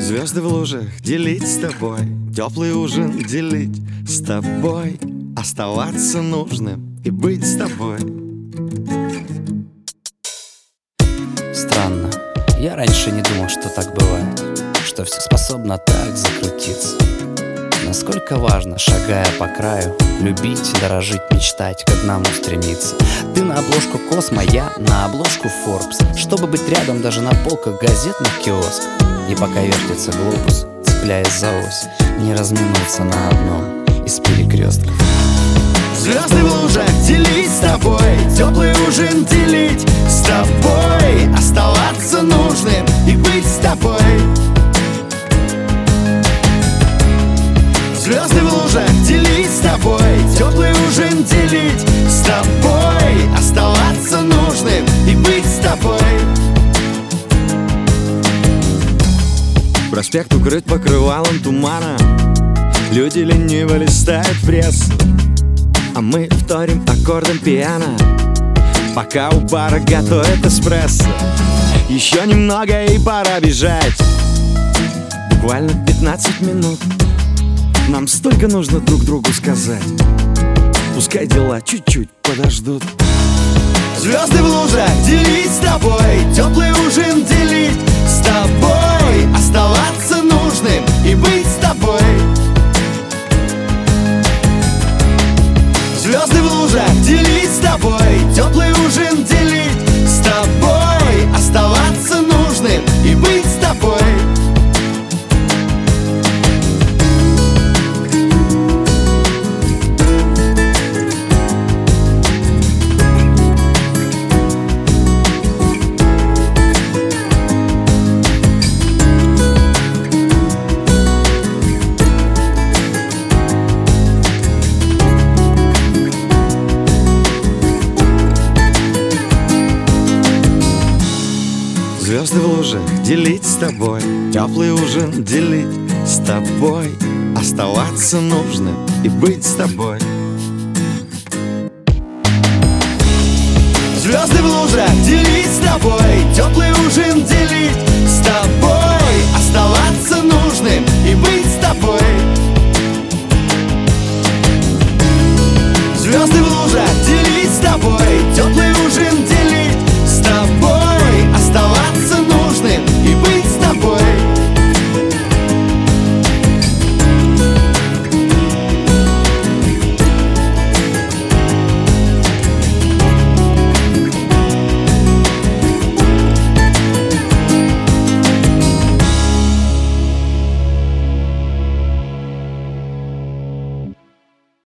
Звезды в лужах делить с тобой, теплый ужин делить с тобой, оставаться нужным и быть с тобой. Странно, я раньше не думал, что так бывает, что все способно так закрутиться. Насколько важно, шагая по краю, любить, дорожить, мечтать, к одному стремиться. Ты на обложку Космо, я на обложку Forbes, чтобы быть рядом даже на полках газетных киосков. И пока вертится глобус, цепляясь за ось, не разминуться на одном из перекрестков. Звезды в лужах делить с тобой, теплый ужин делить с тобой, оставаться нужным и быть с тобой. Звезды в лужах делить с тобой, теплый ужин делить с тобой, оставаться нужным и быть с тобой. Проспект укрыт покрывалом тумана, люди лениво листают прессу, а мы вторим аккордом пиано, пока у бара готовят эспрессо. Еще немного и пора бежать, буквально 15 минут. Нам столько нужно друг другу сказать, пускай дела чуть-чуть подождут. Звезды в лужах делить с тобой, теплый ужин делить с тобой, оставаться нужным и быть с тобой. Звезды в лужах делить с тобой, теплый ужин делить с тобой, оставаться нужным и быть с тобой. Звезды в лужах делить с тобой, теплый ужин делить с тобой, оставаться нужным и быть с тобой. Звезды в лужах делить с тобой, теплый ужин делить